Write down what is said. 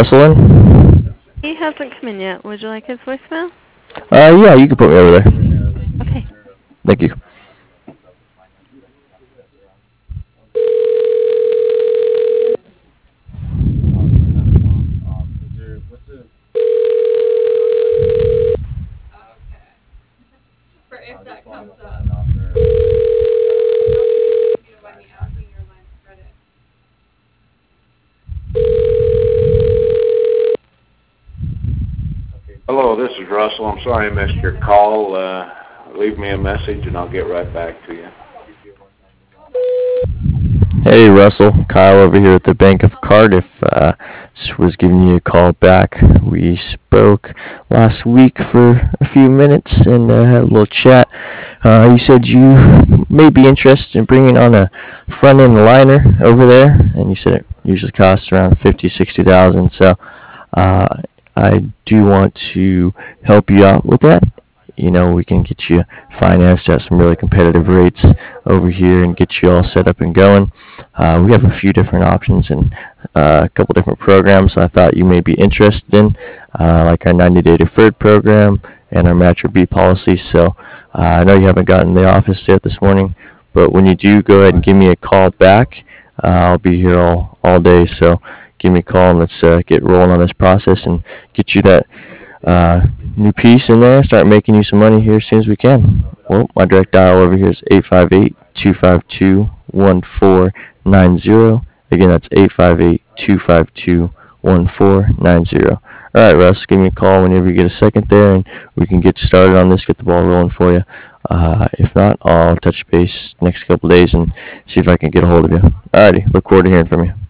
Russell in? He hasn't come in yet. Would you like his voicemail? Yeah, you can put me over there. Okay. Thank you. Hello, this is Russell. I'm sorry I missed your call. Leave me a message and I'll get right back to you. Hey, Russell. Kyle over here at the Bank of Cardiff. Just was giving you a call back. We spoke last week for a few minutes and had a little chat. You said you may be interested in bringing on a front-end liner over there, and you said it usually costs around 50, 60,000. So uh, I do want to help you out with that. We can get you financed at some really competitive rates over here and get you all set up and going. We have a few different options and a couple different programs I thought you may be interested in, like our 90-day deferred program and our Match or B policy. So I know you haven't gotten the office yet this morning, but when you do, go ahead and give me a call back. I'll be here all day, so give me a call and let's get rolling on this process and get you that new piece in there, start making you some money here as soon as we can. Well, my direct dial over here is 858-252-1490. Again, that's 858-252-1490. All right, Russ, give me a call whenever you get a second there, and we can get started on this, get the ball rolling for you. If not, I'll touch base next couple days and see if I can get a hold of you. Alrighty, look forward to hearing from you.